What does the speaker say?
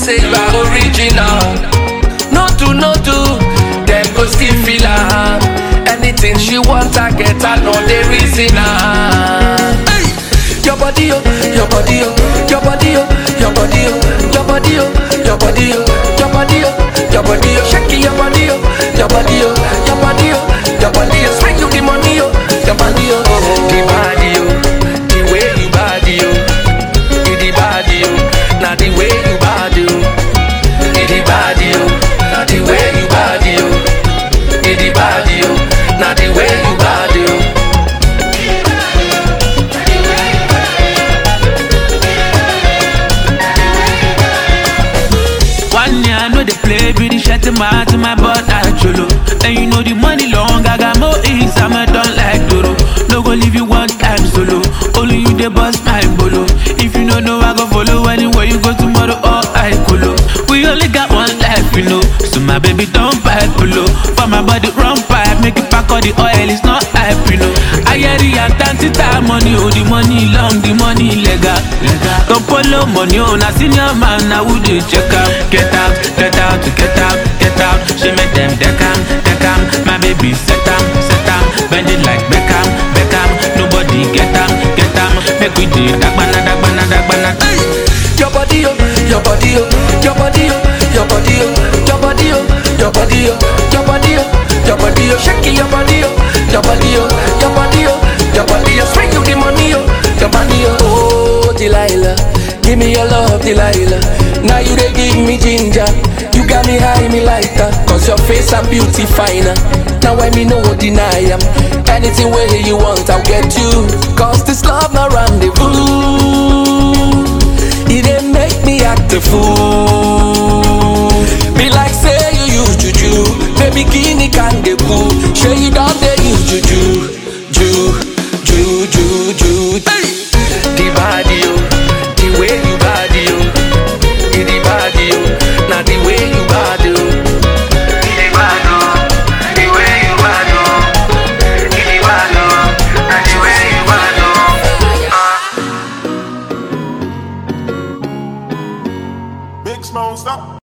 say you are original. No do, them go still feel her. Anything she want, I get her, no the reason her. Your body, oh, your body, oh, your body, oh, your body, oh, your body, oh, your body, oh, your body, oh, your body, oh, shaking your body, oh, your body, oh, your body, oh, your body, oh, spring you the money, oh, your body, oh, the body, oh, the way you body, oh, the body, oh, now the way you body, oh, the body, oh, now the way you body, oh, the body, oh, now the way you body, oh. Play beauty shot to my butt at cholo. And you know the money long, I got more ease, I'm a don't like Doro. No go leave you one time solo. Only you the boss, my bolo. If you don't know, I go follow anywhere you go tomorrow, or I colo. We only got one life, you know. So my baby don't buy polo. For my body run pipe, make it pack all the oil, it's not hype, you know. I hear the time money, oh the money long, the money legal. Don't follow money, oh, now senior man, now would you check out? Get out, get out, get out, get out. She make them deck am. My baby set am, bend it like Beckham. Nobody get am. Make we do dagbana. Your body, oh, your body, oh, your body, oh, your body, oh, your body, oh, your body, oh, your body, oh, your body, oh, shaking your body, oh, your body, oh, your body, oh, your body, oh, swing you the money, oh, your body, oh, Delilah, give me your love, Delilah. Now you they give me ginger, you got me high, me lighter, cause your face and beauty finer. Now when me no deny am, anything way you want, I'll get you. Cause this love no rendezvous. It didn't make me act a fool. Be like say you use juju, baby guinea can get cool. Sure you don't